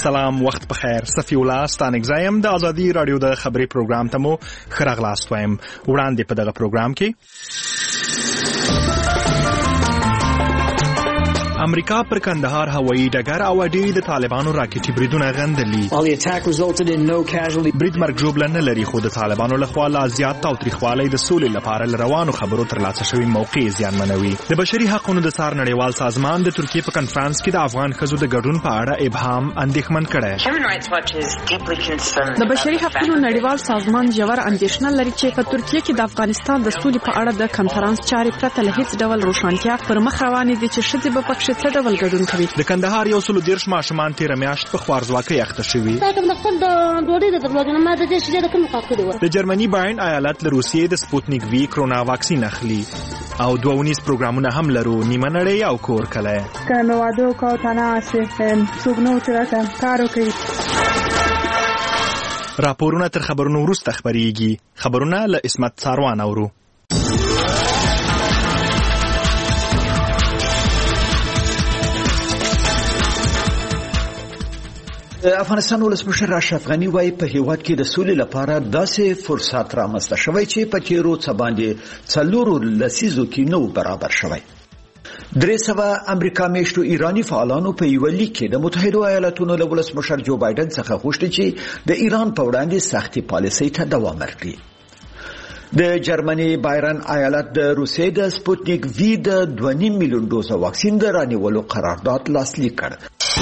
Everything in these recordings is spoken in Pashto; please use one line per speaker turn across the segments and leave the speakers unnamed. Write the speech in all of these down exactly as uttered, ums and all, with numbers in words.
سلام، وخت بخیر. صفی الله ستانک زایم د ازادي رادیو د خبري پروګرام ته مو خراغلاست وایم. وړاندې په دغه پروګرام کې امریکا پر کندهار هوایي ډګر او اډې د طالبانو راکټي بریدونه غندلي. برید مرګ ژوبله نه لري، خو د طالبانو لخوا لا زیات تاوتریخوالی د سولې لپاره له روانو خبرو ترلاسه شوي موقع زیانمنوي. د بشري حقونو د څار نړیوال سازمان د ترکیې په کنفرانس کې د افغان ښځو د ګډون په اړه ابهام اندېښمن کړی.
د بشري حقونو نړیوال سازمان ژور اندېښنه لري چې په ترکیې کې د افغانستان د سولې په اړه د کنفرانس چارې پرته له هیڅ ډول روښانتیا پر مخ روانې دي چې ښځې به پکښې څه ډول ګډون کوي.
د کندهار یو سلو دېرش ماشومان تېره میاشت په خوارځواکۍ اخته شوي. د جرمني باین ایالت له روسیې د سپوتنیک وي کرونا واکسین اخلي او دوه ونیز پروګرامونه هم لرو، نیمه نړۍ او کور کلی.
که مې واده وکړ او تنها هسې څوک نه و چې راته کار وکړي.
راپورونه تر خبرونو وروسته خپرېږي. خبرونه له عصمت ساروان اورو.
افغانستان ولسمشر اشرف غني وايي په هیواد کې د سولې لپاره داسې فرصت رامنځته شوی چې په تیرو څه باندې څلورو لسیزو کې نو برابر شوی. درې سوه امریکا میشتو ایرانی فعالانو په یو لیک کې د متحده ایالاتونو له ولسمشر جو بایدن څخه غوښتي چې د ایران په وړاندې سختي پالیسۍ ته دوام ورکړي. د جرمني بایرن ایالت د روسیې د سپوتنیک وی د دوه نیم میلیون ډوزه واکسین د رانیولو قرارداد لاسلیک کړ.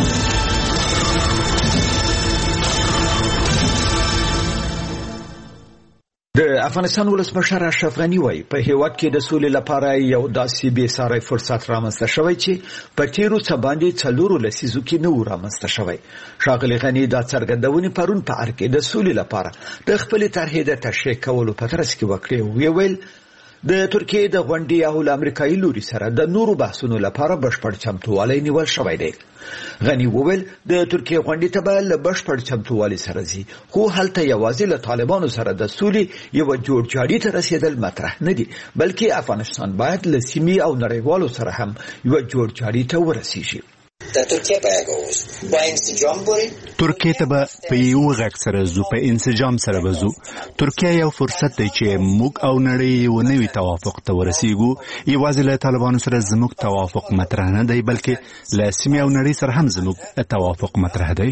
د افغانستان ولسمشر اشرف غني وايي په هیواد کې د سولې لپاره یو داسې بې ساري فرصت رامنځته شوی چې په تیرو څه باندې څلورو لسیزو کې نه و رامنځته شوی. ښاغلي غني دا څرګندونې پرون په ارګ کې د سولې لپاره د خپلې طرحې د تشریح کولو په ترڅ کې وکړې. ویل د ترکیې د غونډې او د امریکایي لوري سره د نورو بحثونو لپاره بشپړ چمتووالی نیول شوی دی. غني وویل د ترکیې غونډې ته به له بشپړ چمتووالي سره ځي، خو هلته یوازې له طالبانو سره د سولې یو جوړجاړي ته رسیدل مطرح نه دي، بلکې افغانستان باید له سیمې او نړیوالو سره هم یو جوړجاړي ته ورسیږي.
ترکیه با انسجام بریم.
ترکیه ته به په یو غږ سره ځو، په انسجام سره به ځو. ترکیه یو فرصت دی چې موږ او نړۍ یو نوي توافق ته ورسیږو. یوازې له طالبانو سره زموږ توافق مطرح نه دی، بلکې له سیمې او نړۍ سره هم زموږ توافق مطرح دی.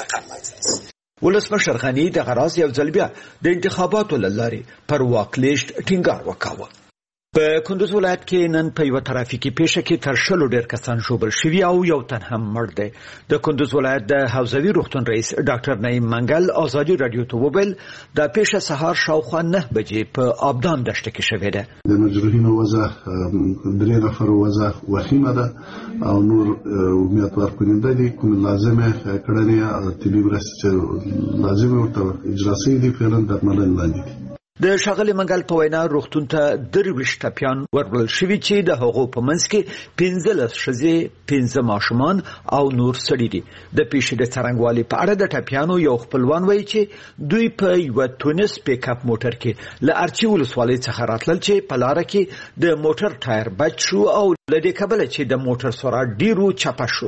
ولسمشر غني د غراز یو ځل بیا د انتخاباتو له لارې پر واکلیشت ټینګار وکاوه. په کندوز ولایت کې نن په یو ترافیکي پیښه کې تر شلو ډیر کسان ژوبل شوي او یو تن هم مړ دی. د کندوز ولایت د حوزوي روغتون رئیس ډاکټر نعیم منګل ازادي رادیو ته وویل دا پیښه سهار شاوخوا نه بجې په آبدان دشته کې شوې ده.
د مجروحینو وضع درې نفرو وضع وخیمه ده او نور امید ورکوونکي دي کوم لازمه کړنې طبي مرستې چې لازمه ورته اجرا شوي دي فعلا درملنه لاندې دي.
د ښاغلي منګل په وینا روغتون ته درویشت ټپیان ورکړل شوي چې د هغو په منځ کې پنځلس ښځې، پنځه ماشومان او نور سړي دي. د پیښې د څرنګوالي په اړه د ټپیانو یو خپلوان وایي چې دوی په یوه تونس پیک اپ موټر کې له ارچي ولسوالۍ څخه راتلل چې په لاره کې د موټر ټایر بچ شو او له دې کبله چې د موټر سرعت ډیرو چپه شو.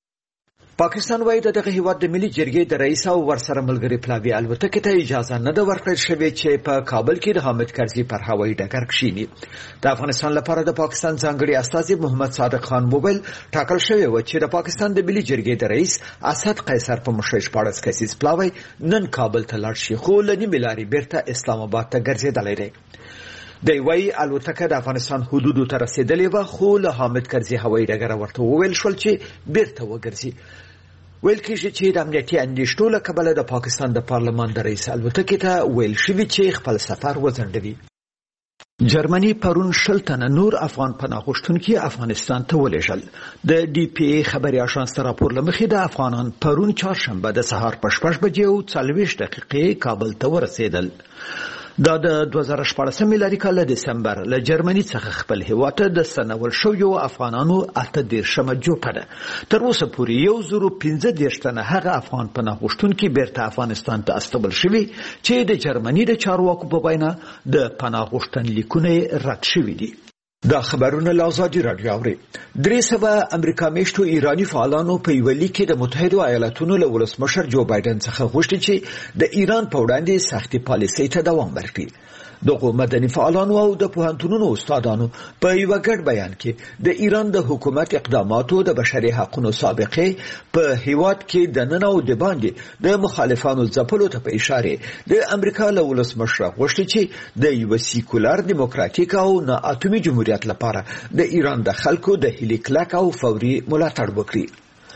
پاکستان وايي د دغه هیواد د ملي جرګې د رئیس او ورسره ملګري پلاوي الوتکې ته اجازه نه ده ورکړل شوې چې په کابل کې د حامد کرزي پر هوایي ډګر کښیني. د افغانستان لپاره د پاکستان ځانګړي استازي محمد صادق خان موبایل ټاکل شوی و چې د پاکستان د ملي جرګې د رئیس اسد قیصر په مشرۍ شپاړس کسیز پلاوی نن کابل ته لاړ شي، خو له نیمې لارې بیرته اسلام آباد ته ګرځېدلی دی. دی وايي الوتکه د افغانستان حدودو ته رسیدلې وه، خو له حامد کرزي هوایي ډګره ورته وویل شول چې بیرته وګرځي. ویل کېږي چې د امنیتي اندېښنو له کبله د پاکستان د پارلمان د رئیس الوتکې ته ویل شوي چې خپل سفر وځنډوي. جرمني پرون شل تنه نور افغان پناه غوښتونکي افغانستان ته ولېږل. د ډي پی ای خبري اژانس ته راپور له مخې د افغانان پرون چهارشنبه د سهار په شپږ بجې او څلوېښت دقیقې کابل ته ورسېدل. دا د دوه زره شپاړس میلادي کال د دسمبر له جرمني څخه خپل هیواد ته د ستنول شویو افغانانو اته دېرشمه جوپه ده. تر اوسه پورې یو زرو پنځه دېرش تنه هغه افغان پناه غوښتونکي بیرته افغانستان ته استول شوي چې د جرمني د چارواکو په وینا د پناه غوښتنلیکونه رد شوي دي. دا خبرونه له ازادي راډیو اوري. درې سوه امریکا میشتو ایرانی فعالانو په یو لیک کې د متحده ایالاتونو له ولسمشر جو بایدن څخه غوښتي چې د ایران په وړاندې سختي پالیسۍ ته دوام ورکړي. دغه مدني فعالانو او د پوهنتونونو استادانو په یو ګډ بیان کې د ایران د حکومت اقداماتو د بشري حقوقو سابقه په هیواد کې د نن او د باندې د مخالفانو ځپلو ته په اشاره د امریکا له ولسمشر غوښتي چې د یو سیکولر دیموکراتیک او نه اتمی جمهوریت لپاره د ایران د خلکو د هلي کلک او فوري ملاتړ وکړي.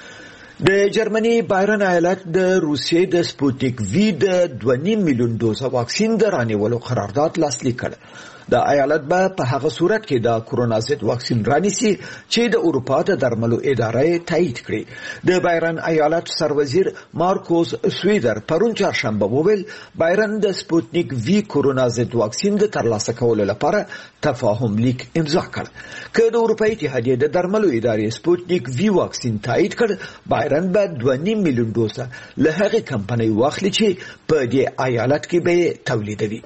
د جرمني بایرن ایالت د روسیې د سپوتنیک وی د دوه نیم میلیون دوزه واکسین د رانیولو قرارداد لاسلیک کړ. د ایالت به په هغه صورت کې د کرونا ضد واکسین رانیسي چې د اروپا د درملو ادارې تایید کړي. د بایرن ایالت سروزیر مارکوس سویدر پرون چهارشنبه وویل بایرن د سپوتنیک وی کرونا ضد واکسین د ترلاسه کولو لپاره تفاهم لیک امضا کړ. که د اروپا اتحادیې د درملو ادارې سپوتنیک وی واکسین تایید کړ، بایرن به دوه نیم میلیون دوزه له هغې کمپنۍ واخلي چې په دې ایالت کې به تولیدوي.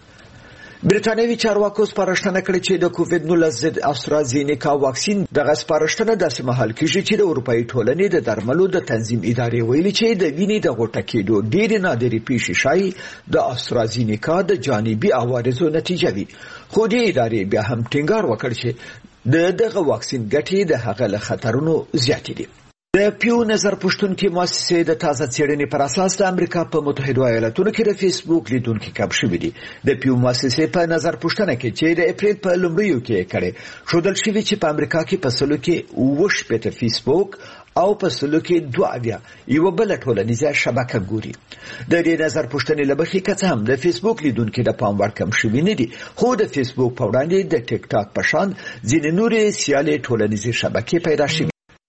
برټانیوي چارواکو سپارښتنه کړې چې د کووډ نولس ضد استرازینیکا واکسین دغه سپارښتنه داسې مهال کیږي چې د اروپאי ټولنې د درملو د تنظیم ادارې ویلي چې د وینې د غوټه کېدو ډېرې نادرې پیښې شایي د استرازینیکا د جانبي عوارضو نتیجه وي. خو دې ادارې بیا هم ټینګار وکړ چې د دغه واکسین ګټې د هغه له خطرونو زیاتې دي. د پیو نظر پښتونکي مؤسسې د تازه څېړنې پر اساس د امریکا په متحده ایالاتونو کې د فیسبوک لیدونکو کم شوي دي. د پیو مؤسسې په نظر پښتنه کې چې د اپریل په لومړیو کې کړي ښودل شوي چې په امریکا کې په سلو کې اووه شپېته فیسبوک او په سلو کې دوه اویا یوه بله ټولنیزه شبکه ګوري. د دې نظر پښتنې له مخې که څه هم د فیسبوک لیدونکي د پام وړ کم شوي نه دي، خو د فیسبوک په وړاندې د ټیک ټاک په شان ځینې نورې سیالې ټولنیزې شبکې پیدا شوي.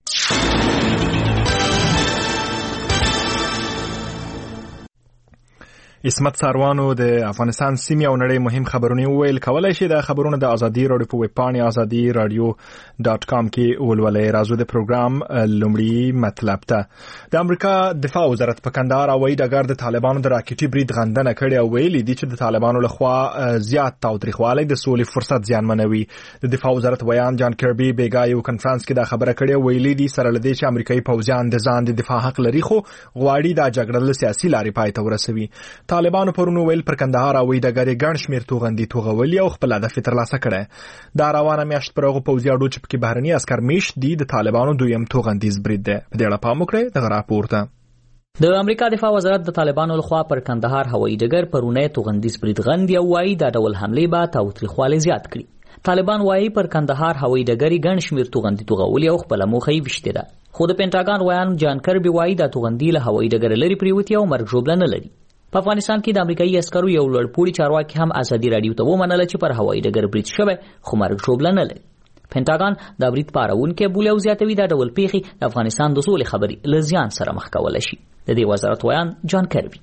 اسمت ساروانو د افغانستان سیمې او نړۍ مهم خبرونه ویل. کولای شي د خبرونو د ازادي رادیو په ویب پاڼې ازادي رادیو ډاټ کام کې ولولئ. راځو د پروګرام لومړی مطلب ته. د امریکا دفاع وزارت په کندهار هوایي ډګر د طالبانو د راکټي برید غندنه کړې او ویلي دي چې د طالبانو لخوا زیات تاوتریخوالی د سولې فرصت زیانمنوي. د دفاع وزارت ویان جان کربي بیګا یو کنفرانس کې دا خبره کړې، ویلي دي سره لدې چې امریکایي پوځیان د ځان د دفاع حق لري خو غواړي دا جګړه له سیاسي لارې پای ته ورسوي. طالبانو پرونو ویل پر کندهار هوایي ډګر ګڼ شمېر توغندي توغولي او خپل هدف ترلاسه کړی. دا روانه میاشت پر هغو پوځي اډو چې پکې بهرني عسکر میشت دي د طالبانو دویم توغندیز برید دی. په دې اړه پام وکړئ. دغه راپور ته
د امریکا دفاع وزارت د طالبانو لخوا پر کندهار هوایي ډګر پرونه توغندیز برید غندي او وايي دا ډول حمله به تاوتریخوالی زیات کړي. طالبان وايي پر کندهار هوایي ډګر ګڼ شمېر توغندي توغولي او خپل موخه یې وشته ده. خو د پینټاګان ویان جان کربي وايي دا توغندي له هوایي ډګر لري پریوتی او مرګ ژوبله نه لري. په افغانستان کې د امریکایي عسکرو یو لوړپوړي چارواکي هم ازادي رادیو ته ومنله چې پر هوایي ډګر برید شوی خو مرګ ژوبله نه لري. پینټاګان دا برید پارونکي بولي او زیاتوي دا ډول پیښې د افغانستان د سولې خبرې له زیان سره مخ کولی شي. د دې وزارت ویان جان کربي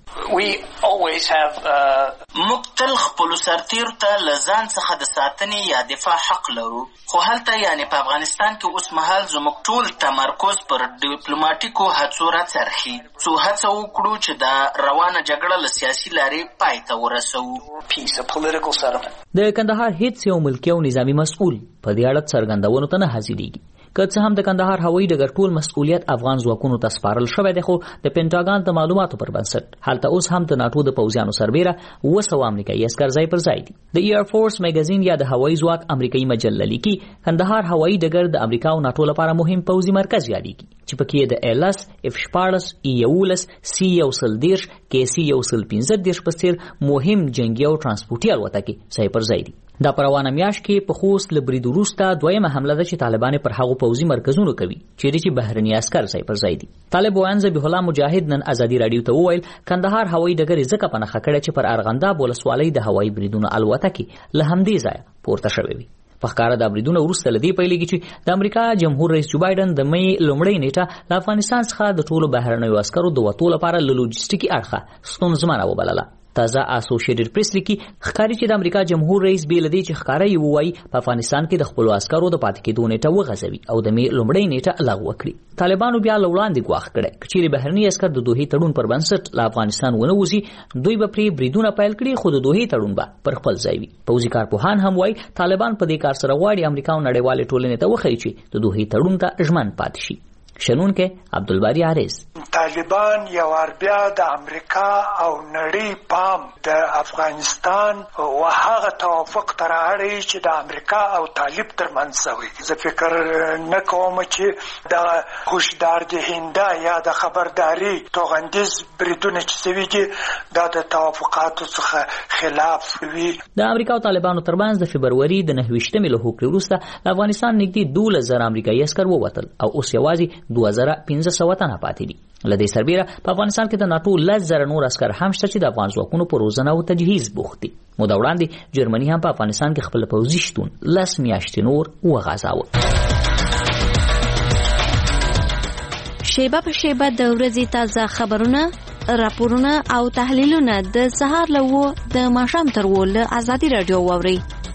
موږ تل خپلو سرتیرو ته له ځان څخه د ساتنې یا دفاع حق لرو، خو هلته یعنې په افغانستان کې اوس مهال زموږ ټول تمرکز پر ډیپلوماټیکو هڅو راڅرخي څو هڅه وکړو چې دا روانه جګړه له سیاسي لارې پای ته ورسوو.
د کندهار هیڅ یو ملکي او نظامي مسؤل په دې اړه څرګندونو ته نه حاضرېږي. که څه هم د کندهار هوایي ډګر ټول مسؤلیت افغان ځواکونو ته سپارل شوی دی، خو د پینټاګان د معلوماتو پر بنسټ هلته اوس هم د ناټو د پوځیانو سربیره اوه سوه امریکایي عسکر ځای پر ځای دي. د ایر فورس میګزین یا د هوایي ځواک امریکایي مجله لیکي کندهار هوایي ډګر د امریکا او ناټو لپاره مهم پوځي مرکز یادېږي چې پکې د ایلس اف شپاړس ای یولس سی یو سل دېرش کې سی یو سل پنځه دېرش په څېر مهم جنګي او ترانسپورټي الوتکې ځای پر ځای دي. دا په روانه میاشت کې په خوست له برید وروسته دویمه حمله ده چې طالبان پر هغو پوځي مرکزونو کوي چیرې چې بهرني عسکر ځای پر ځای دي. طالب ویان ذبیح الله مجاهد نن ازادي رادیو ته وویل کندهار هوایي ډګر یې ځکه په نښه کړی چې پر ارغنداب ولسوالۍ د هوایي بریدونو الوتکې له همدې ځایه پورته شوې وي. په ښکاره دا بریدونه وروسته له دې پیلېږي چې د امریکا جمهور رئیس جو بایډن د مې لومړۍ نیټه له افغانستان څخه د ټولو بهرنیو عسکرو د وتو لپاره له لوجستیکي اړخه ستونزمنه وبلله. تازه اسوسییټډ پریس لیکي ښکاري چې د امریکا جمهور رئیس بیل دی چې ښکارا یو وایي په افغانستان کې د خپل عسکرو د پاتې کېدو نیټه وغځوي او د می لومړی نیټه لغوه کړي. طالبانو بیا لوړاندې ګواښ کړی چې بهرني عسكر د دوه تړون پر بنسټ له افغانستان ونه وځي دوی به پری بریدونه پیل کړي خو د دوه تړون به پر خپل ځای وي. پوځي کارپوهان هم وایي طالبان په دې کار سره غواړي امریکا او نړیوال ټولنې ته وښيي چې د دوه تړون ته ژمن پاتې شي. شنون کې عبدالباری عارض.
طالبان یو اربیا د امریکا او نړۍ پام د افغانستان او هغه توافق تر اړې چې د امریکا او طالب ترمنځ شوی. زه فکر نه کوم چې د هوشدار د هنده یا د خبرداري توغندیز بریدونه چې سوي دي دا د توافقاتو څخه خلاف وي.
د امریکا او طالبانو ترمنځ د فبرवरी د نهه ویشتمې له هوکړې وروسته افغانستان نږدې دولس زره امریکایي عسکر ووتل او اوس یوازې دوه زره پنځه سوه تنه پاتې دي. له دې سربیره په افغانستان کې د ناتو لس زره نور عسکر هم شته چې د افغان ځواکونو په روزنه او تجهیز بوخت دي. موده وړاندې جرمني هم په افغانستان کې خپل پوځي شتون لس میاشتې نور وغځاوه.
شیبه په شیبه د ورځې تازه خبرونه، راپورونه او تحلیلونه د سهار له وو د ماښام تر وو له ازادي رادیو واورئ.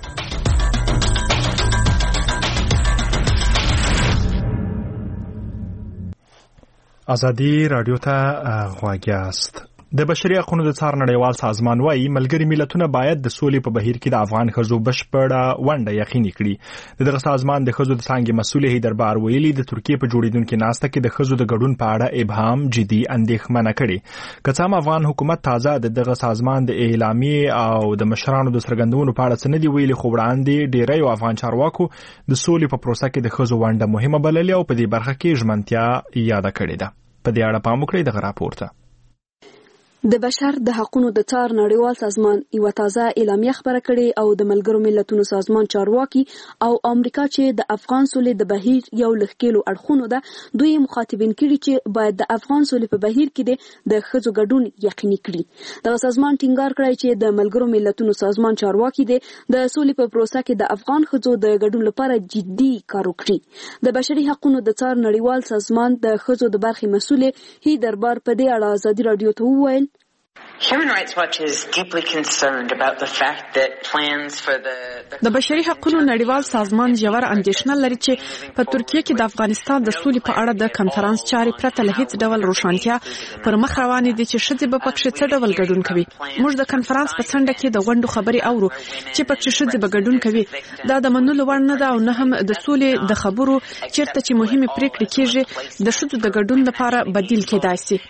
ازادي رادیو ته غوږ یاست. د بشري حقوقو د څار نړیوال سازمان وايي ملګري ملتونه باید د سولې په بهیر کې د افغان ښځو بشپړه ونډه یقیني کړي. دغه سازمان د ښځو د څانګې مسؤل هی دربار ویلي د ترکیې په جوړیدونکو ناسته کې د ښځو د ګډون په اړه ابهام جدي اندېښمنه کړي. که څه هم افغان حکومت تازه د دغه سازمان د اعلامیې او د مشرانو د څرګندونو په اړه څه نه دی ویلي، خو وړاندې ډیری افغان چارواکو د سولې په پروسه کې د ښځو ونډه مهمه بللې او په دې برخه کې ژمنتیا یاد کړې ده. په دې اړه پام وکړئ دغه راپور ته.
د بشر د حقوقو د څار نړیوال سازمان یو تازه اعلامیه خبره کړې او د ملګرو ملتونو سازمان چارواکي او امریکا چې د افغان سولې د بهیر یو لخکېلو اړخونو ده دوی مخاطبین کړي چې باید د افغان سولې په بهیر کې د ښځو ګډون یقیني کړي. د سازمان ټینګار کړی چې د ملګرو ملتونو سازمان چارواکي د سولې په پروسه کې د افغان ښځو د ګډون لپاره جدي کار وکړي. د بشري حقوقو د څار نړیوال سازمان د ښځو د برخې مسؤل هی دربار په دې اړه ازادي رادیو ته وویل
Human Rights Watch is deeply concerned about the fact that plans for the
د بشري حقوقو نړیوال سازمان ژور اندېښنه لري چې په ترکیه کې د افغانستان د سولې په اړه د کنفرانس چارې پرته له هیڅ ډول روښانتیا پر مخ روانې دي چې ښځې به پکې څه ډول ګډون کوي. موږ د کنفرانس په څنډه کې د غونډو خبرې اورو چې پکې ښځې به ګډون کوي. دا د منلو وړ نه ده او نه هم د سولې د خبرو چیرته چې مهمه پریکړې کیږي د ښځو د ګډون لپاره بدیل کېدای شي.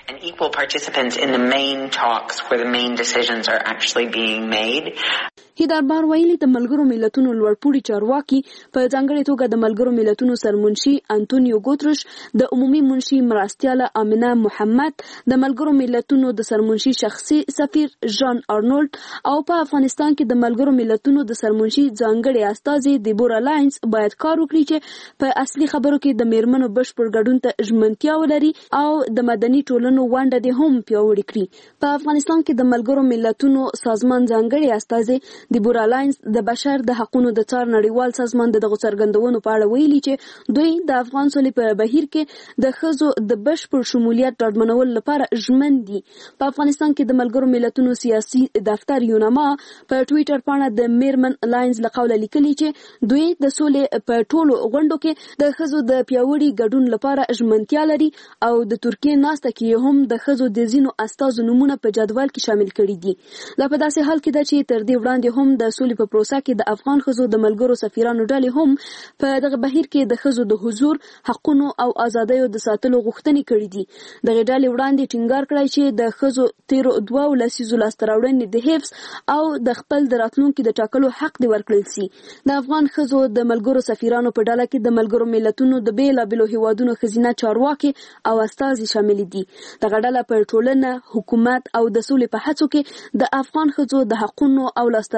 where the main decisions are actually being made.
هی دربار ویلي د ملګرو ملتونو لوړپوړي چارواکي په ځانګړي توګه د ملګرو ملتونو سرمنشي انټونیو ګوترش، د عمومي منشي مرستیاله امینه محمد، د ملګرو ملتونو د سرمنشي شخصي سفیر ژان آرنولد او په افغانستان کې د ملګرو ملتونو د سرمنشي ځانګړي استازي دیبورا لاینز باید کار وکړي چې په اصلي خبرو کې د میرمنو بشپړ ګډون ته ژمنتیا ولري او د مدني ټولنو ونډه دې هم پیاوړې کړي. په افغانستان کې د ملګرو ملتونو سازمان ځانګړي استازي دیبورا لاینز د بشر د حقوقو د څار نړیوال سازمان د دغه څرګندونو په اړه ویلي چې دوی د افغان سولې په بهیر کې د ښځو د بشپړ شمولیت ډاډمنولو لپاره ژمن دي. په افغانستان کې د ملګرو ملتونو سیاسي دفتر یوناما په ټویټر باندې د میرمن لاینز له قوله لیکلي چې دوی د سولې په ټولو غونډو کې د ښځو د پیاوړي ګډون لپاره ژمنتیا لري او د ترکیې ناسته کې هم د ښځو د ځینو استازو نمونه په جدول کې شامل کړي دي. دا په داسې حال کې ده چې تر دې وړاندې هم د سولې په پروسه کې د افغان ښځو د ملګرو سفیرانو ډلې هم په دغه بهیر کې د ښځو د حضور، حقونو او ازادیو د ساتلو غوښتنې کړې دي. دغه ډلې وړاندې ټینګار کړی چې د ښځو تیرو دوه لسیزو لاسته راوړنې د حفظ او د خپل د راتلونکي د ټاکلو حق دی ورکړل شي. د افغان ښځو د ملګرو سفیرانو په ډله کې د ملګرو ملتونو د بیلابېلو هیوادونو ښځینه چارواکي او استازي شامل دي. دغه ډله په ټولنه، حکومت او د سولې په هڅو کې د افغان ښځو د حقونو او لاسته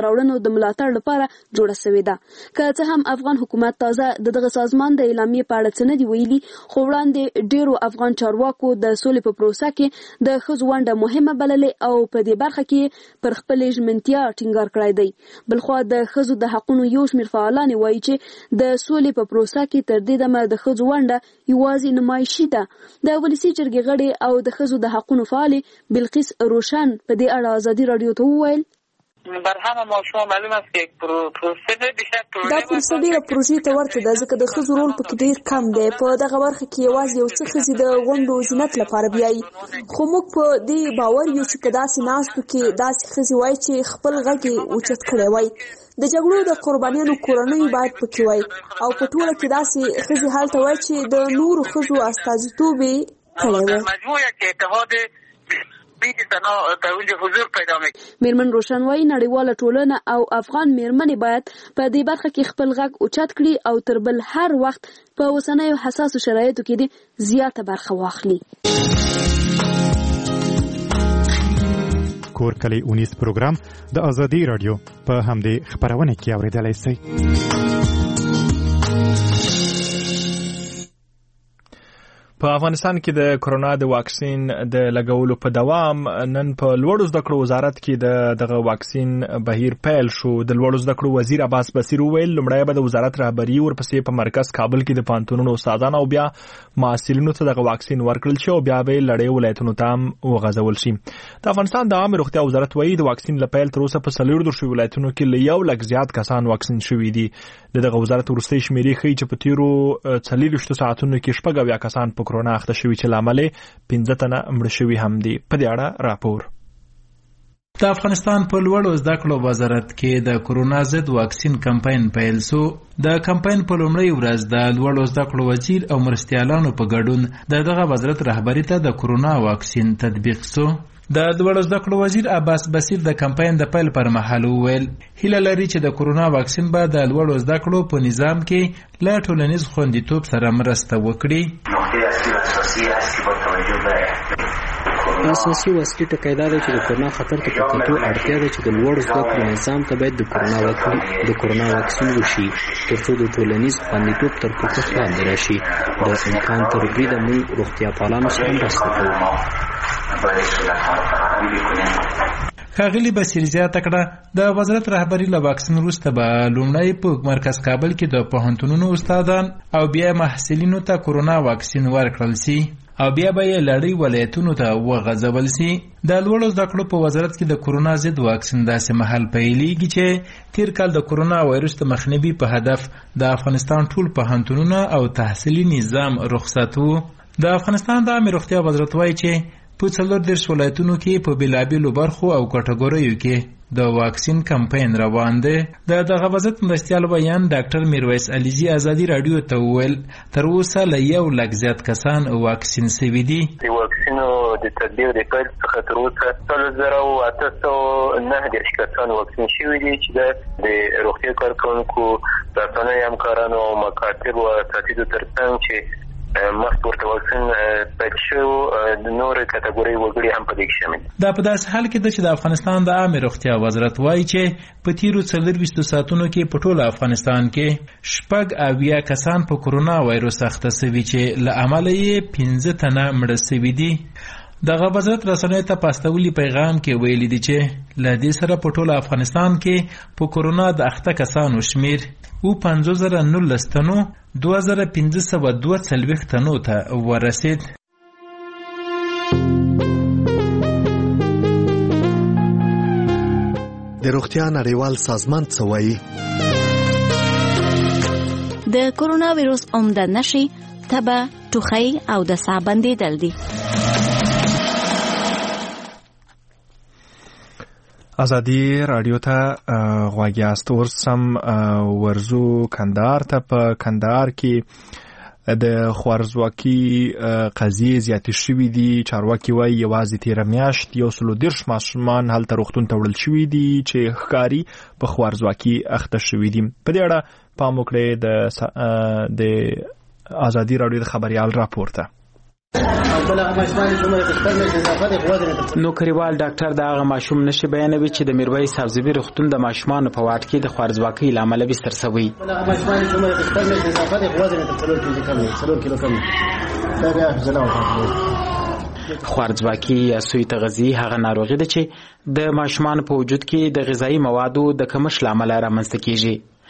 راوړنو د ملاتړ لپاره جوړه شوې ده. که څه هم افغان حکومت تازه د دغه سازمان د اعلامیې په اړه څه نه دي ویلي، خو وړاندې ډیرو افغان چارواکو د سولې په پروسه کې د ښځو ونډه مهمه بللې او په دې برخه کې پر خپلې ژمنتیا ټینګار کړی دی. بلخوا د ښځو د حقونو یو شمېر فعالان وایي چې د سولې په پروسه کې تر دې دمه د ښځو ونډه یوازې نمایشي ده. د ولسي جرګې غړې او د ښځو د حقونو فعالې بلقیس روشن په دې اړه ازادي راډیو ته وویل:
برهمه ما شما معلوم است که پروسه بیشتر
دا پروسه ډیره پروژې ته ورته ده، ځکه د ښځو رول پکې ډیر کم دی. په دغه برخه کې یوازې یو څه ښځې د غونډو زینت لپاره بیایي، خو موږ په دې باور یو چې که داسې ناستو کې داسې ښځې وای چې خپل غږ یې اوچت کړی وای، د جګړو د قربانیانو کورنۍ باید پکې وای، او په ټوله کې داسې ښځې هلته وای چې د نورو ښځو استازیتوب یې کړی وای.
میرمن روشن وایي نړیواله ټولنه او افغان میرمنې باید په دې برخه کې خپل غږ اوچت کړي او تر بل هر وخت په اوسنیو حساسو شرایطو کې دې زیاته برخه واخلي.
کور کلی اونیز پروګرام د ازادي رادیو په همدې خبرونه کې اوریدلای شئ. په افغانستان کې د کرونا د واکسین د لګولو په دوام نن په لوړو زده کړو وزارت کې د دغه واکسین بهیر پیل شو. د لوړو زده کړو وزیر عباس بصیر وویل لومړی به د وزارت رهبری ورپسې په مرکز کابل کې د پوهنتونونو استادانو او بیا محصلینو ته دغه واکسین ورکړل شي او بیا به لړۍ ولایتونو ته هم وغځول شي. د افغانستان د عامه روغتیا وزارت وایي د واکسین لپاره تر اوسه په څلور درشي ولایتونو کې له یو لک زیات کسان واکسین شوي دي. دغه وزارت ورستۍ شمیرې ښیي چې په تیرو څلوېښتو ساعتونو کې شپږ اویا کسان په کرونا اخته شوي چې لامل پنځه تنه مړه شوي هم دي. په دې اړه راپور.
د افغانستان په لوړو زده کړو وزارت کې د کرونا ضد واکسین کمپاین پیل شو. د کمپاین په لومړۍ ورځ د لوړو زده کړو وزیر او مرستیالانو په ګډون د دغه وزارت رهبری ته د کرونا واکسین تطبیق شو. د لوړو زده کړو وزیر عباس بصیر د کمپاین د پیل پر مهال وویل هیله لري چې د کرونا واکسین به د لوړو زده کړو په نظام کې له ټولنیز خوندیتوب سره مرسته وکړي.
اساسي وسیله ټکی دا ده چې د کرونا خطر ته په کتو اړتیا ده چې د لوړو زده کړو نظام ته باید د کرونا واکسین د کرونا واکسین وشي ترڅو د ټولنیز خوندیتوب تر پوښښ لاندې راشي. د امکان تر بریده موږ روغتیا پالانو سره مرسته کوو.
ښاغلي بصیر زیاته کړه د وزارت رهبری له واکسین وروسته به لومړی په مرکز کابل کې د پوهنتونونو استادان او بیا محصلینو ته کرونا واکسین ورکړل شي او بیا به یې لړۍ ولایتونو ته وغځول شي. د لوړو زده کړو په وزارت کې د کرونا ضد واکسین داسې مهال پیلېږي چې تیر کال د کرونا وایرس د مخنیوي په هدف د افغانستان ټول پوهنتونونه او تحصیلي نظام رخصت وو. د افغانستان د عامه روغتیا وزارت وایي چې په څلور دېرش ولایتونو کې په بېلابېلو برخو او کټګوریو کې د واکسین کمپاین روان دی. د دغه وزارت مرستیال ویان ډاکټر میرویس علیزي ازادي راډیو ته وویل تر اوسه له یو لک زیات کسان واکسین شوي دي.
د واکسینو د تطبیق د پیل څخه تر اوسه څلور زره او اته سوه نهه دېرش کسان واکسین شوي دي چې د روغتیا کارکوونکو رسنیو همکارانو او مکاتبو او اساتیدو تر څنګ چې مخکې ورته واکسین پیل شو د نورې کټګورۍ وګړي هم په دې کې شامل دي.
دا په داسې حال کې ده چې د افغانستان د عامې روغتیا وزارت وایي چې په تیرو څلورویشتو ساعتونو کې په ټول افغانستان کې شپږ اویا کسان په کرونا وایرس اخته شوي چې له امله یې پنځه تنه مړه شوي دي. دغه وزارت رسنیو ته په استولي پیغام کې ویلي دي چې له دې سره په ټول افغانستان کې په کرونا د اخته کسانو شمیر او پنځوس زره نولس تنو دوه زره پنځه سوه دوه څلوېښت تنو ته ورسید.
د روغتیا نړیوال سازمان څه وایي؟
د کرونا ویروس عمده نښې تبه، ټوخی او د ساه بندېدل دي.
ازادي راډیو ته غواړي است ورسم ورزو کندهار ته. په کندهار کې د خوارزواکي قضیې زیاتې شوې دي. چارواکي وایي یوازې تېره میاشت یو سل او دېرش ماشومان هلته روغتون ته وړل شوي دي چې ښکاري په خوارزواکي اخته شوي دي. په دې اړه پام وکړئ د ازادي راډیو د خبریال راپور ته.
نو کریوال ډاکټر دا هغه ماشوم نشي بیانوي چې د میرویس حفظوي روغتون د ماشومانو په واټ کې د خوارځواکۍ له امله بستر شوی. خوارځواکي یا سوی تغذیه هغه ناروغي ده چې د ماشومان په وجود کې د غذایی موادو د کمښت له امله رامنځته کیږي.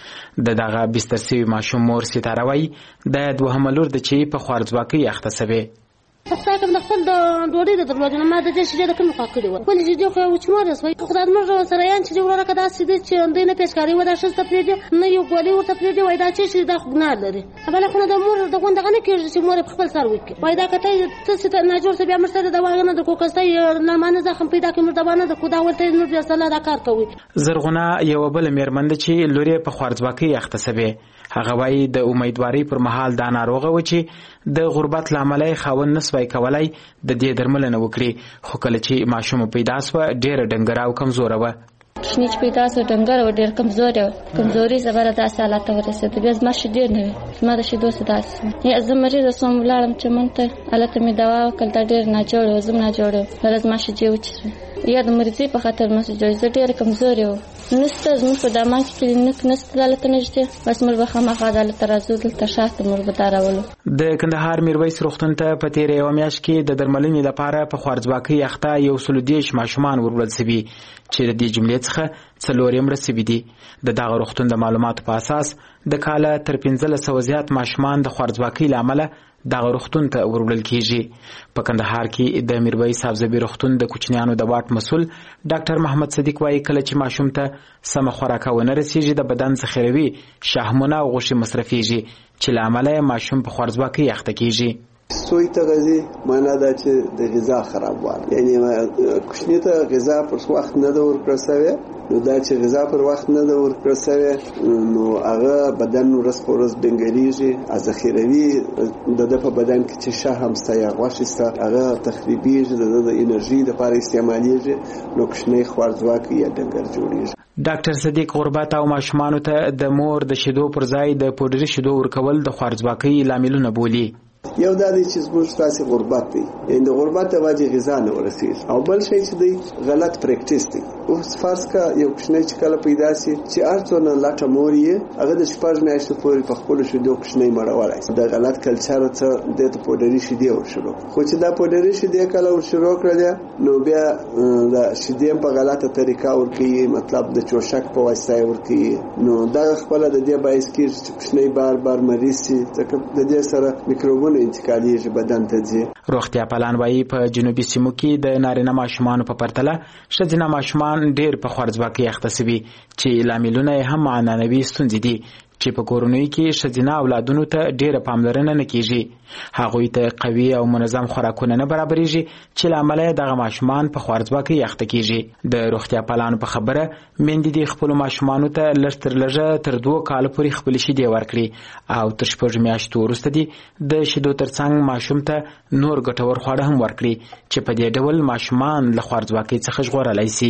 د دغه بستر شوي ماشوم مور ستاره وایي د دوهمه لور ده چې په خوارځواکۍ اخته شوې.
خدای کوم د خپل د ډوډۍ د درلودنه ما د دې شې د کوم خوا کړی و ولې چې خو و چې مور سوي خدای موږ سره یان چې وراره کدا سیده چې اندینه پیشکاری و دا شسته پریږي نه یو ګولې ورته پریږي وای دا چې دا خو نه لري بل خو د مور د غونډه غنه کېږي چې مور خپل سر وکي وای دا کته څه ته نه جوړ څه بیا مرسته د واغنه د کوکسته نه مانه زخم پیدا کوي مرده باندې د خدا ولته نو بیا سره دا کار کوي.
زرغونه یو بل میرمن چې لوري په خوارځواکۍ اخته شوه. هغه وایي د امیدواري پر مهال دا ناروغه و چې د غربت لامل خاوند نسوي کولای د دې درملنه وکړي خو کله چې ماشوم پیدا شو ډېر ډنګر او کمزور و.
شنیچ پیدا شو ډنګر او ډېر کمزور و کمزوري زبر د حالت ورسېد بیا ما شې ډېر نه ما د شې دوست داس یا زمري د سوم ولارم چې مونته الته می دوا وکړه ډېر نه جوړ زم نه جوړ فرض ما شې جو چې یا د مرزي په خاطر ما شې جو ډېر کمزور و نسته زموږ په دامان کې کلینیک نسته دلته نشته بس موږ به خامخا دلته راځو دلته شاته موږ به دراولو.
د کندهار میرویس روغتون ته په تیرې یوه میاشت کې د درملنې لپاره په خوارځواکۍ اخته یو سل دېرش ماشومان وروړل شوي چې د دې جملې څخه څلور یې مړه شوي دي. د دغه روغتون د معلوماتو په اساس د کاله تر پنځلس سوه زیات ماشومان د خوارځواکۍ له امله دغه روغتون ته وروړل کیږي. په کندهار کې د میرویس حفظوي روغتون د کوچنیانو د واټ مسؤل ډاکټر محمد صدیق وایي کله چې ماشوم ته سمه خوراک ونه رسیږي د بدن ذخیروي شحمونه او غوښې مصرفیږي چې له امله ماشوم په خوارځواکۍ اخته کیږي.
سوی تغذیه معنا دا چې د غذا خرابوالی یعنی کوچنی ته غذا پر وخت نه ده ورکړل شوې نو دا چې غذا پر وخت نه ده ورکړل شوې نو هغه بدن ورځ په ورځ ډنګرېږي ذخیروي د ده په بدن کې چې شحم سته یا غوښې سته هغه تخریبېږي د ده د انرژي دپاره استعمالیږي نو کوچنی خوارځواکی یا ډنګر جوړېږي.
ډاکټر صدیق غربت او ماشومانو ته د مور د شیدو پر ځای د پوډري شیدو ورکول د خوارځواکۍ لاملونه بولي.
یو دا دی چې زموږ تاسې غربت دی یعنې د غربت د وجې غذا نه ورسېږي او بل شی چې دی غلط پریکټیس دی. اوس فرض کا یو کوچنی چې کله پیدا سي چې هر څونه لټه مور یې هغه د شپږ میاشتو پورې په خپلو شیدو کوچنی مړولی د غلط کلچر څه دې ته پوډري شیدې ورشروع خو چې دا پوډري شیدې کله ورشروع کړلې نو بیا د شیدې په غلطه طریقه ورکوي مطلب د چوشک په واسطه یې ورکوي نو دا خپله د دې باعث کېږي چې کوچنی بار بار مریض سي ځکه د دې سره میکروبونه انتقالیږي بدن ته ځي.
روغتیا پالان وایي په جنوبي سیمو کې د نارینه ماشومانو په پرتله ښځینه ماشومان ډېر په خوارځواکۍ اخته شوي چې لاملونه یې هم عنعنوي ستونزې دي چې په کورنیو کې ښځینه اولادونو ته ډېره پاملرنه نه کیږي. هغوی ته قوي او منظم خوراکونه نه برابرېږي چې له امله یې دغه ماشومان په خوارځواکۍ اخته کیږي. د روغتیا پالانو په خبره میندې دې خپلو ماشومانو ته لږ تر لږه تر دوه کالو پورې خپلې شیدې ورکړي او تر شپږو میاشتو وروسته دې د شیدو ترڅنګ ماشوم ته نور ګټور خواړه هم ورکړي چې په دې ډول ماشومان له خوارځواکۍ څخه ژغورلی سي.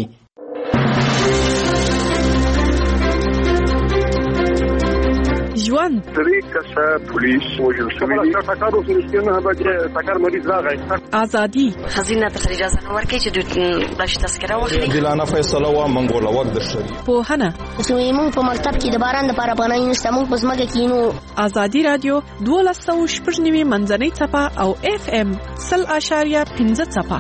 ژوند
درې کسه پولیس وژل شوي دي ټکر وشو نه به ټکر مریض راغی
ازادي
خزینه ته اجازه نه ورکړي چې د بلش تذکره واخلي
عادلانه فیصله و منګوله وخت د شری
پوهنه
زموږ په مکتب کې د باران لپاره پناه نشته موږ په ځمکه کې نو
ازادي رادیو دولس سوه شپږ نوي منځنۍ څپه او اف ام سل اشاریه پنځه څپه.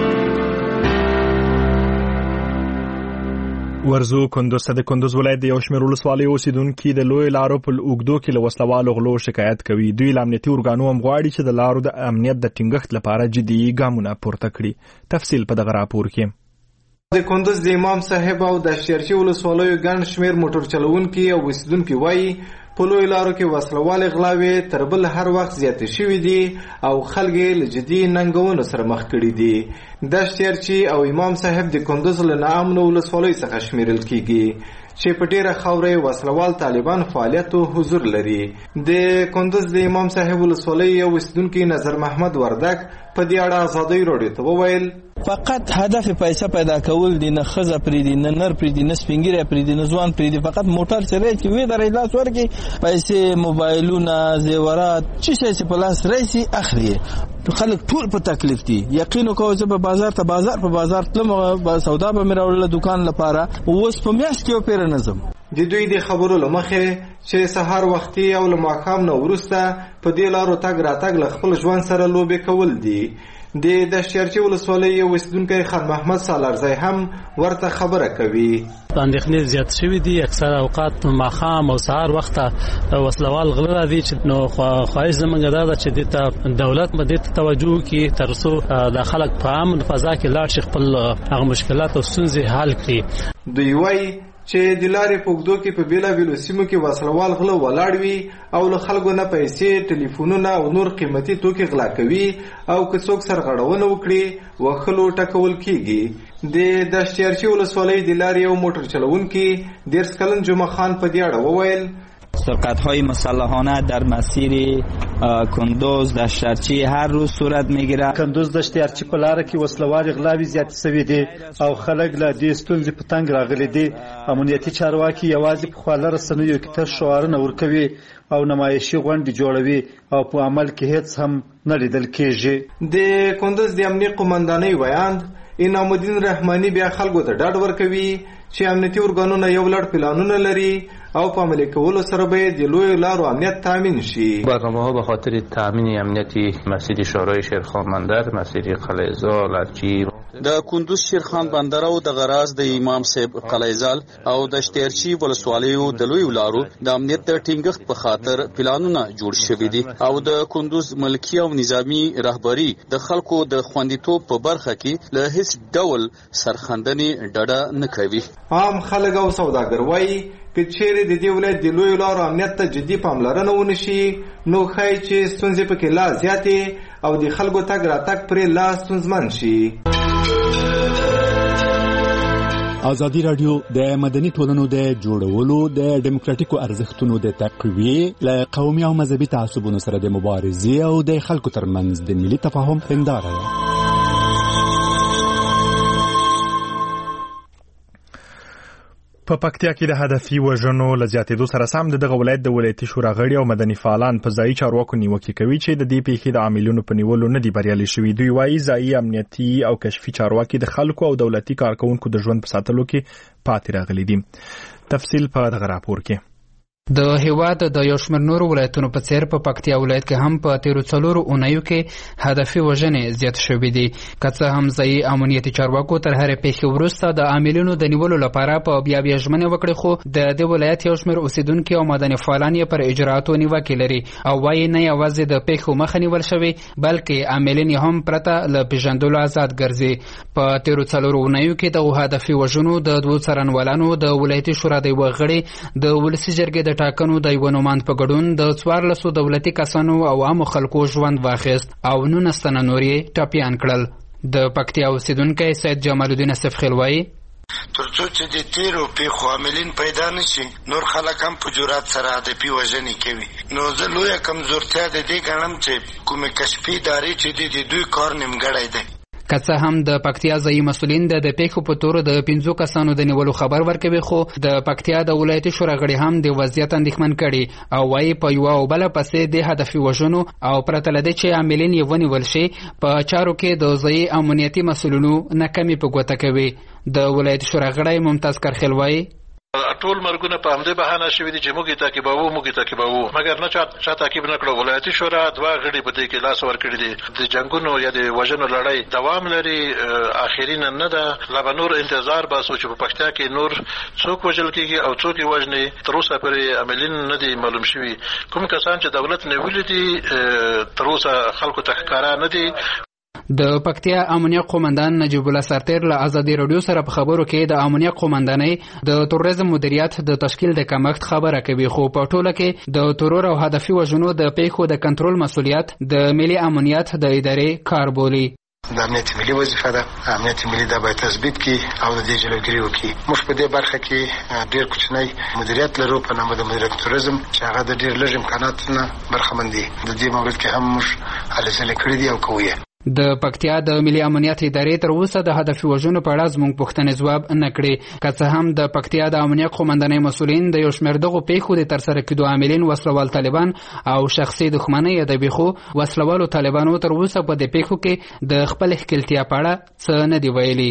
ورزو کندوز ته د کندوز ولایت د یو شمېر ولسوالیو اوسیدونکي د لوی لارو په اوږدو کې له وسلوالو غلو شکایت کوي. دوی له امنیتي ارګانو هم غواړي چې د لارو د امنیت د ټینګښت لپاره جدي ګامونه پورته کړي. تفصیل په دغه راپور کې.
د کندوز د امام صاحب او د شیرچی ولسوالیو ګڼ شمېر موټر چلوونکي او اوسیدونکي وایي په لوی لارو کې وسلوالې غلاوې تر بل هر وخت زیاتې شوي دي او خلک یې له جدي ننګونو سره مخ کړي دي. د شیرچی او امام صاحب د کندوز له ناامنو ولسوالیو څخه شمیرل کیږي چې په ډیره خاوره وسلوال طالبان فعالیت او حضور لري. د کندوز د امام صاحب ولسوالۍ یو اوسیدونکي نظر محمد وردک په دې اړه ازادۍ راډیو ته وویل
فقط هدف پیسې پیدا کول دي، نه خزه پری دي، نه نر پری دي، نه سپینګری پری دي، نه ځوان پری دي. فقط موټر چلای چې وې درې لاس ورکی پیسې، موبایلونه، زیورات، چې شي چې په لاس راشي اخلي. خلک ټول په تکلیف دي. یقین وکړو چې په بازار ته بازار په بازار تلم سودا به مې راوړله دکان لپاره، اوس په میاشت کې یو پیر نه ځم.
د دوی د خبرو له مخې چې سهار وختي او له ماښام نه وروسته په دې لارو تګ راتګ له خپل ژوند سره لوبې کول دي. د دشتیارچي ولسوالۍ یو اوسېدونکی خان محمد سالارزی هم ورته خبره کوي.
اندېښنې زیات شوي دي، اکثره اوقات ماښام او سهار وخته وسلوال غله راځي چې نو خواهش زموږ دا ده چې دې ته دولت به دې ته توجه وکړي تر څو د خلک په امن فضا کې لاړ شي، خپل هغه مشکلات او ستونزې حل کړي.
دوی وایي چې د لارې په اوږدو کې په بېلابېلو سیمو کې وسلوال غله ولاړ وي او له خلکو نه پیسې، ټلیفونونه او نور قیمتي توکي غلا کوي او که څوک سرغړونه وکړي وهلو ټکول کېږي. د دشتیارچي ولسوالۍ د لارې یو موټر چلوونکي دېرش کلن جمعه خان په دې اړه وویل
سرقت‌های مسلحانه در مسیر کندوز دشتیارچی هر روز صورت میگیره.
کندوز دشتیارچی په لار کې وسلوال غلاوي زیات شوي دي او خلک له دې ستونزې په تنګ راغلي دي. امنیتي چارواکي یوازې په خواله رسنیو کې تر شعارونه ورکوي او نمایشي غونډې جوړوي او په عمل کې هیڅ هم نه لیدل کېږي.
د کندوز د امنیت قومندانۍ ویاند انعام الدین رحماني بیا خلکو ته ډاډ ورکوي چې امنیتي ارګانونه یو لړ پلانونه لري او په عملي کولو سره به د لویو لارو امنیت تامین شي.
برنامه‌ها به خاطر تامین امنیتی مسیر شورای شیرخان بندر، مسیر قلعه زال، ارچی
د کندوز شیرخان بندر او د غراز د امام صاحب قلعه زال او د دشتیارچی ولسوالیو د لویو لارو د امنیت د ټینګښت په خاطر پلانونه جوړ شوي دي او د کندوز ملکی او نظامی رهبری د خلکو د خوندیتوب په برخه کې له هیڅ ډول سرخندنې ډډه نه کوي.
عام خلک او سوداګر وایي که چیرې د دې ولایت د لویو لارو امنیت ته جدي پاملرنه ونشي نو ښایي چې ستونزې پکې لا زیاتې او د خلکو تګ راتګ پرې لا ستونزمن شي.
ازادي راډیو د مدني ټولنو د جوړولو د ډیموکراټیکو ارزښتونو د تقویې له قومي او مذهبي تعصبونو سره د مبارزې او د خلکو ترمنځ د ملي تفاهم هنداره ده.
په پکتیا کې د هدفي وژنو له زیاتېدو سره سم دغه ولایت د ولایتي شورا غړي او مدني فعالان په ځایي چارواکو نیوکې کوي چې د دې پیښې د عاملینو په نیولو نه دي بریالي شوي. دوی وایي ځایي امنیتي او کشفي چارواکي د خلکو او دولتي کارکونکو د ژوند په ساتلو کې پاتې راغلي دي. تفصیل په دغه راپور کې.
د هیواد د یو شمېر نورو ولایتونو په څیر په پکتیا ولایت کې هم په تیرو څلورو اونیو کې هدفي وژنې زیات شوې دي. که څه هم ځایي امنیتي چارواکو تر هرې پیښې وروسته د عاملینو د نیولو لپاره په بیا بیا ژمنې وکړې، خو د دې ولایت یو شمېر اوسیدونکي او مدني فعالان یې پر اجرااتو نیوکې لري او وایي نه یوازې د پیښو مخه نیول شوې بلکې عاملین یې هم پرته له پیژندلو آزاد ګرځي. په تیرو څلورو اونیو کې د هدفي وژنو د دوو څارنوالانو د ولایتي شورا د یوه غړي د ولسي جرګې د ټاکنو د یوه نوماند په ګډون د څوارلسو دولتي کسانو او عامو خلکو ژوند واخیست او نولس تنه نور یې ټپیان کړل. د پکتیا اوسیدونکی سید جمال الدین اسفخیل وایي
ترڅو چې د تیرو پیښو عاملین پیدا نشي نور خلک هم په جرأت سره هدفي وژنې کوي. نو زه لویه کمزورتیا د دې ګڼم چې کومې کشفي ادارې چې دي د دوی کار نیمګړی دی.
که څه هم د پکتیا ځایي مسؤلین د پیښو په تور د پنځو کسانو د نیولو خبر ورکوي، خو د پکتیا د ولایتي شورا غړي هم د وضعیت اندېښمن کړي او وایي په یوه او بله پسې د هدفي وژنو او پرته له دې چې عاملین یې ونیول شي په چارو کې د ځایي امنیتي مسؤلینو ناکامي په ګوته کوي. د ولایتي شورا غړی ممتاز کرخیل وایي
ټول مرګونه په همدې بهانه شوي دي چې موږ یې تعقیبوو موږ یې تعقیبوو مګر نه چا تعقیب نه کړو. ولایتي شورا دوه غړي په دې کې لاس ورکړي دي. د جنګونو یا د وژنو لړۍ دوام لري، آخرین نه ده. لا به نور انتظار باسو چې په پکتیا کې نور څوک وژل کېږي او څوک یې وژني. تر اوسه پورې عاملین نه دي معلوم شوي. کوم کسان چې دولت نیولي دي تر اوسه خلکو ته ښکاره نه دي.
د پکتیا امنیت قومندان نجیب الله سرتیر له ازادي رادیو سره په خبرو کې د امنیت قومندانۍ د تروریزم مدیریت د تشکیل د کمښت خبره کوي، خو په ټوله کې د ترور او هدفي وژنو د پیښو د کنټرول مسؤلیت د ملي امنیت د ادارې کار بولي.
د امنیت ملي وظیفه ده. امنیت ملي دا باید تثبیت کړي او د دې جلوګیري وکړي. موږ په دې برخه کې ډېر کوچنی مدیریت لرو په نامه د مدیریت تروریزم چې هغه د ډېر لږ امکاناتو نه برخمن دي. د دې مورد کې هم موږ هلې ځلې کړي دي او کوو یې.
د پکتیا د ملي امنیت ادارې تر اوسه د هدفي وژنو په اړه زموږ پوښتنې ځواب نه کړې. که څه هم د پکتیا د امنیت قومندانۍ مسؤلین د یو شمېر دغو پیښو د ترسره کېدو عاملین وسلوال طالبان او شخصي دښمنۍ یادوي، خو وسلوالو طالبانو تر اوسه په دې پیښو کې د خپل ښکېلتیا په اړه څه نه دي ویلي.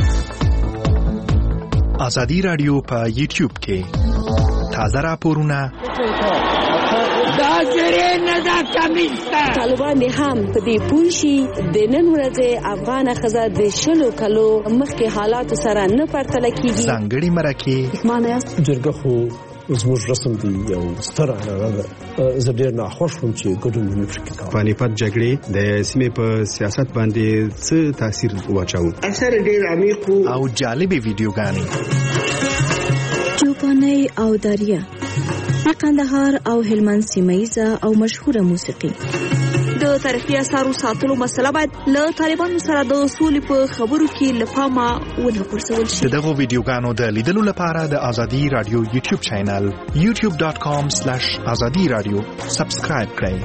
ازادي راډیو په یوټیوب کې تازه راپورونه
دا زری نه دا کمیسته طالبان هم په دې پوه شي د نن ورځې افغانه ښځه د شلو کلو مخکې حالاتو سره نه پرتله کېږي.
ځانګړي مرکې
معنی جرګه خو زموږ رسم دی، یو ستره عنعنه ده. زه ډېر ناخوښ وم چې ګډون مې پکې کاوه.
پانیپت جګړې د سیمې په سیاست باندې څه تاثیر واچاوه؟
اثر ډېر عمیق او جالبې ویډیوګانې
چوپانۍ او دریا، د قندهار او هلمند سیمه‌یزه او مشهوره موسیقي.
د تاریخي اثارو ساتلو مسله باید له طالبانو سره د سولې په خبرو کې له پامه ونه غورځول شي.
د دغو ویډیوګانو د لیدلو لپاره د ازادي رادیو یوټیوب چینل یوټیوب ډاټ کام سلیش ازادي رادیو سبسکرایب کړئ.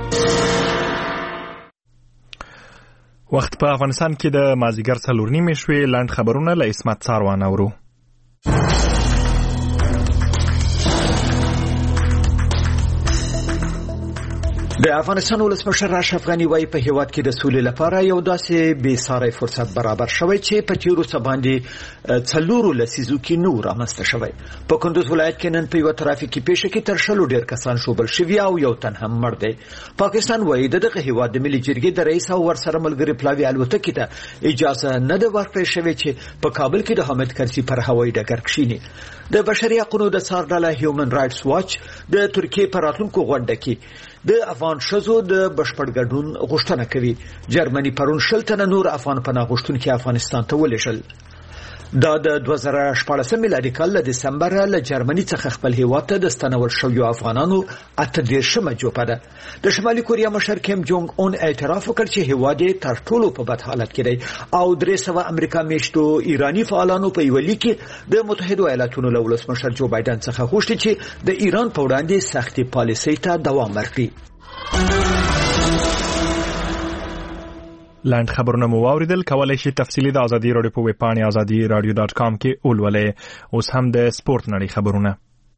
وخت په افغانستان کې د مازیګر څلور نیمې شوې. لاند خبرونه له اسمت ساروان اورو.
د افغانستان ولسمشر اشرف غني وايي په هیواد کې د سولې لپاره یو داسې بې ساري فرصت برابر شوی چې په تیرو څه باندې څلورو لسیزو کې نور رامنځته شوی. په کندوز ولایت کې نن په یو ترافیکي پیښه کې تر شلو ډیر کسان شوبل شوي او یو تن هم مړ دی. پاکستان وايي دغه هیواد د ملي جرګې د رئیس او ورسره ملګري پلاوي الوتکې ته اجازه نه ده ورکړې شوې چې په کابل کې د حامد کرزي پر هوایي ډګر کښیني. د بشري حقوقو د څار ډله هیومن رائټس واچ د ترکیې په راتلونکو غونډه کې د افغان ښځو د بشپړ ګډون غوښتنه کوي. جرمني پرون شل تنه نور افغان پناه غوښتونکي افغانستان ته ولېږل. دا د دوه زره شپاړس میلادي کال له دسمبر له جرمني څخه خپل هیواد ته د ستنول شویو افغانانو اته دېرشمه جوپه ده. د شمالي کوریا مشر کیم جونګ اون اعتراف وکړ چې هیواد یې تر ټولو په بد حالت کې دی او درې سوه امریکا میشتو ایراني فعالانو په یوه لیک کې د متحدو ایالاتونو له ولسمشر جو بایدن څخه غوښتي چې د ایران په وړاندې سختې پالیسۍ ته دوام ورکړي.
لاند خبرونه مو واوریدل. کولای شئ تفصیلی د ازادي راډیو په ویب پاڼې ازادي راډیو ډاټ کام کې ولولئ. اوس هم د سپورت نړۍ خبرونه.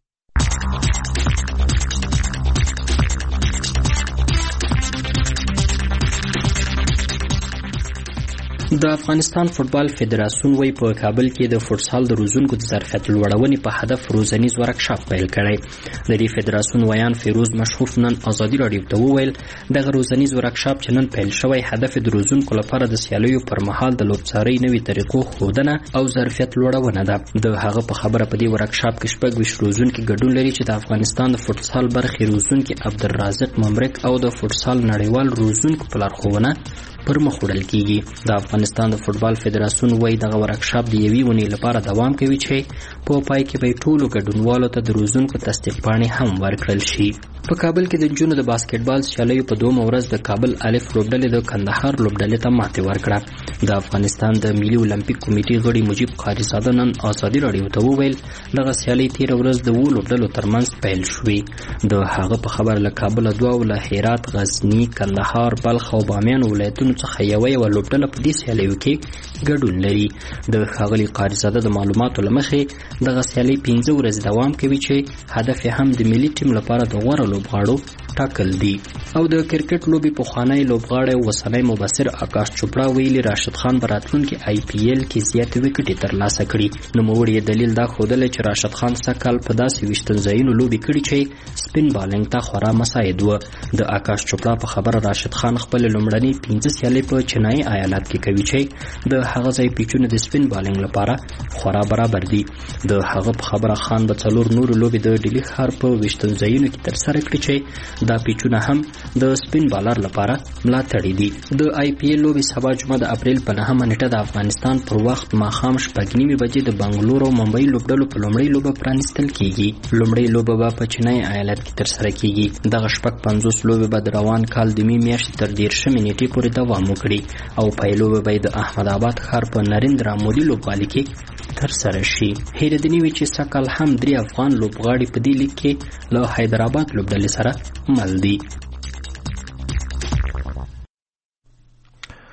د افغانستان فوتبال فدراسیون وی په کابل کې د فوتسال د روزونکو د ظرفیت لوړونې په هدف روزنیز ورکشاپ پیل کړی. د دې فدراسیون ویان فیروز مشهور نن ازادي راډیو ته وویل دغه روزنیز ورکشاپ چې نن پیل شوی هدف د روزونکو لپاره د سیالیو پر مهال د لوبڅارۍ نوې طریقو ښودنه او ظرفیت لوړونه ده. د هغه په خبره په دې ورکشاپ کې شپږ ویشت روزونکي ګډون لري چې د افغانستان د فوتسال برخې روزونکي عبدالرازق ممرک او د فوتسال نړیوال روزونکو په لارښوونه پر مخ وړل کیږي. د افغانستان د فوتبال فدراسیون وایي دغه ورکشاپ د یوې اونۍ لپاره دوام کوي چې په پای کې به ټولو ګډونوالو ته د روزونکو تصدیق پاڼې هم ورکړل شي. په کابل کې د نجونو د باسکټبال سیالیو په دومره ورځ د کابل الف لوبډلې د کندهار لوبډلې ته ماتې ورکړه. د افغانستان د ملي اولمپیک کمیټې غړي مجیب قاریزاده نن ازادي راډیو ته وویل دغه سیالۍ تېره ورځ د اوو لوبډلو ترمنځ پیل شوې. د هغه په خبره له کابل دوه او له هرات، غزني، کندهار، بلخ او بامیان ولایتونو څخه یوه یوه لوبډله په دې سیالیو کې ګډون لري. د ښاغلي قاریزاده د معلوماتو له مخې دغه سیالۍ پنځه ورځې دوام کوي چې هدف یې هم د ملي ټیم لپاره د غوره لوبغاړو ټاکل دي. او د کرکټ لوبي پخوانی لوبغاړی وسنۍ مبصر آکاش چوپړا ویلي راشد خان په راتلونکي آی پی ایل کې زیاتې وکټې ترلاسه کړي. نوموړي دلیل دا ښودلی چې راشد خان سږ کال په داسې ویشتن ځایونو لوبې کړي چې سپین بالنګ ته خورا مساعد و. د آکاش چوپړا په خبره راشد خان خپل لومړنۍ پنځه سیالۍ په چینایي ایالت کې کوي چې د هغه ځای پیچونه د سپین بالنګ لپاره خورا برابر دي. د هغه په خبره خان به څلور نورو لوبې د ډیلي ښار په ویشتن ځایونو کې ترسره کړي چې دا پیچونه هم د سپین بالر لپاره ملاتړي دي. د آی پی ایل لوبې سبا جمعه د اپریل په نهمه نیټه د افغانستان پر وخت ماښام شپږ نیمې بجې د بنګلور او ممبئی لوبډلو په لومړۍ لوبه پرانیستل کیږي. لومړۍ لوبه به په چینایي ایالت کې ترسره کیږي. دغه شپږ پنځوس لوبې به د روان کال د مې میاشتې تر دېرشمې نیټې پورې دوام وکړي او پای لوبه به د احمد آباد ښار په نریندرا مودي لوبغالي کې ترسره شي. هیرېدنې وي چې سږ کال هم درې افغان لوبغاړي په دې لیګ کې له حیدرآباد لوبډلې سره مل دي.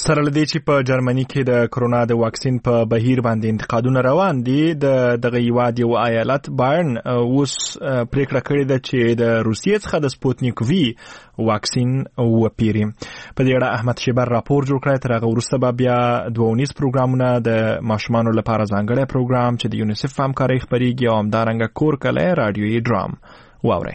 سره لدې چې په جرمني کې د کرونا د واکسین په بهیر باندې انتقادونه روان دي د دغه هیواد یو ایالت بایرن اوس پریکړه کړې ده چې د روسیې څخه د سپوتنیک وی واکسین وپیري. په دې اړه احمد شیبر راپور جوړ کړی. تر هغه وروسته به بیا دوه ونیز پروګرامونه د ماشومانو لپاره ځانګړی پروګرام چې د یونیسف په همکارۍ خپرېږي او همدارنګه کور کلی رادیویي ډرام واورئ.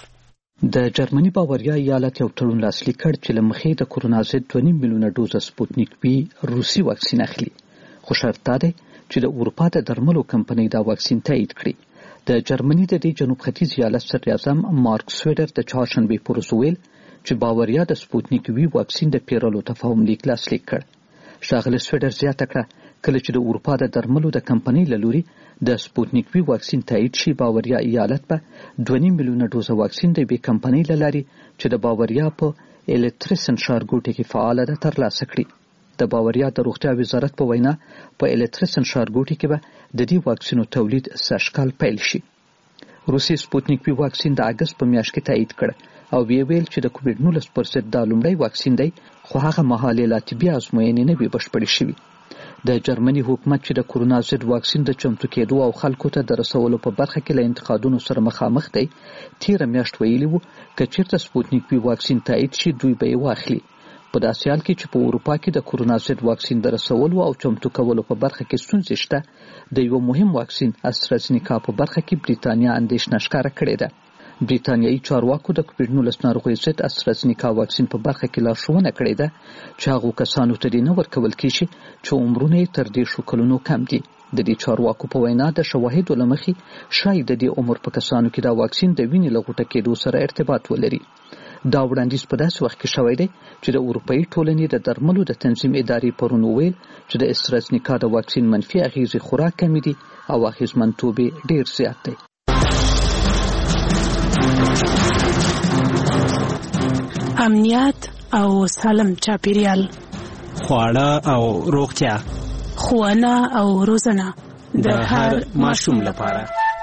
د جرمني باوریا ایالت یو تړون لاسلیک کړ چې له مخې د کرونا ضد دوه نیم میلیونه ډوزه سپوتنیک وی روسي واکسین اخلي، خو شرط دا دی چې د اروپا د درملو کمپنۍ دا واکسین تایید کړي. د جرمني د دې جنوب ختیځ ایالت صدر اعظم مارک سویډر د چهارشنبې په ورځ ویل چې باوریا د سپوتنیک وی واکسین د پیرلو تفاهم لیک لاسلیک کړ. ښاغلی سویډر زیاته کړه کله چې د اروپا د درملو د کمپنۍ له لوري د سپوتنیک وی واکسین تایید شي، باوریا ایالت به دوه نیم میلیونه ډوزه واکسین د یوې کمپنۍ له لارې چې د باوریا په الټریسن ښارګوټي کې فعاله ده ترلاسه کړي. د باوریا د روغتیا وزارت په وینا په الټریسن ښارګوټي کې به د دې واکسینو تولید سږکال پیل شي. روسي سپوتنیک وی واکسین د اګست په میاشت کې تایید کړ او وی ویل چې د کووډ نولس پر ضد دا لومړی واکسین دی، خو هغه مهال لا طبي ازموینې نه وي بشپړې شوي. د جرمني حکومت چې د کرونا ضد واکسین د چمتو کېدو او خلکو ته د رسولو په برخه کې له انتقادونو سره مخامخ دی، تیره میاشت ویلي وو که چیرته سپوتنیک وی واکسین تایید شي دوی به یې واخلي. په داسې حال کې چې په اروپا کې د کرونا ضد واکسین د رسولو او چمتو کولو په برخه کې ستونزې شته، د یو مهم واکسین استرازنیکا په برخه کې بریتانیا اندېښنه ښکاره کړې ده. بریتانیایي چارواکو د کووډ نولس ناروغۍ ضد استرازنیکا واکسین په برخه کې لارښوونه کړې ده چې هغو کسانو ته دې نه ورکول کېږي چې عمرونه یې تر دېرشو کلونو کم دي. د دې چارواکو په وینا د شواهدو له مخې ښایي د دې عمر په کسانو کې دا واکسین د وینې له غوټه کېدو سره ارتباط ولري. دا وړاندیز په داسې وخت کې شوی دی چې د اروپایي ټولنې د درملو د تنظیم ادارې پرون وویل چې د استرازنیکا د واکسین منفي اغیزې خورا کمې دي او اغیزمنتوب یې ډېر زیات دی.
امنیت او سالم چاپیریال،
خواړه او روغتیا،
ښوونه او روزنه
د هر ماشوم لپاره.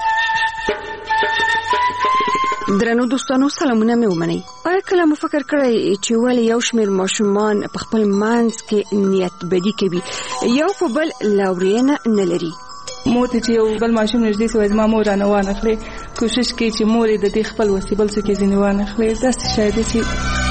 درنو دوستانو، سلامونه مې ومنئ. آیا کله مو فکر کړی چې ولې یو شمېر ماشومان په خپل منځ کې نیت بدي کوي، یو په بل لورینه نه لري؟
مور ته چې یو بل ماشوم نږدې سوی زما مور رانه وانخلي، کوشش کوي چې مور یې د دې خپل وسې بل څه کې ځینې وانخلي. داسې شاید دی چې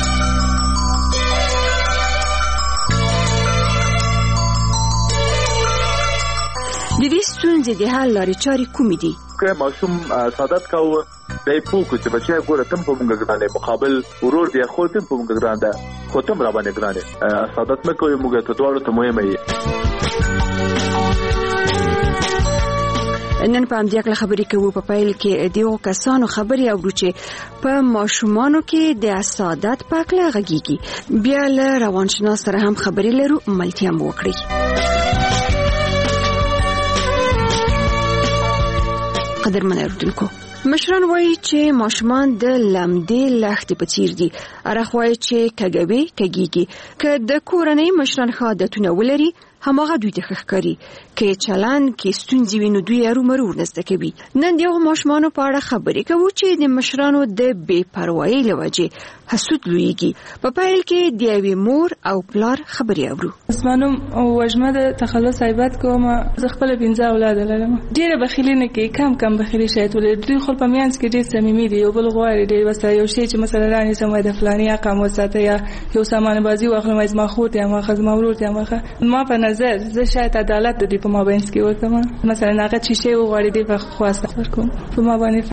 د دې ستونزې د حل لارې چارې کومې دي؟
که ماشوم سعادت کاوه دی پوه کړو چې بچی ګوره تم په مونږ ګران دی، مقابل ورور دی خو تم په مونږ ګران ده، خو تم را باندې ګران دی، سعادت نه کوي، موږ ته دواړو ته مهمه یې.
نن په همدې اړه خبرې کوو. په پیل کې د یو کسانو خبرې اورو چې په ماشومانو کې د سعادت په اړه غږیږي. بیا له روانشناس سره هم خبرې لرو، ملتیا مو وکړئ. قدرمن اردوونکو، مشران وایي چې ماشومان د لمدې لښتې په څیر دي. ارخ وایي چې کږوي کږیږي. که د کورنۍ مشران ښه عادتونه ولري هماغه دوی ته ښه ښکاري، که چلند کې ستونزې وي نو دوی ارومرو ورزده کوي. نن د هغو ماشومانو په اړه خبرې کوو چې د مشرانو د بې پروایۍ له وجې حسود لویږي. په پیل کې د یوې مور او پلار خبرې اورو.
زما نوم وژمه د تخلص عیبات کوم. زه خپله پنځه اولاده لرم. ډېره بخیلي نه کوي، کم کم بخیلي شاید ولري. دوی خپل په منځ کې ډېر صمیمي دي، یو بل غواړي ډېر ورسره یو شی چې مثلا رانیسم وایي د فلاني حق هم وساته، یا یو سامان بازي واخلم وایي زما خور ته هم واخله، زما ورور ته هم واخله. ما په نظر زه شاید عدالت د دې په مابینځ کې وکړم. مثلا هغه چې شی وغواړي دې په خواسته ورکوم، په ما باندې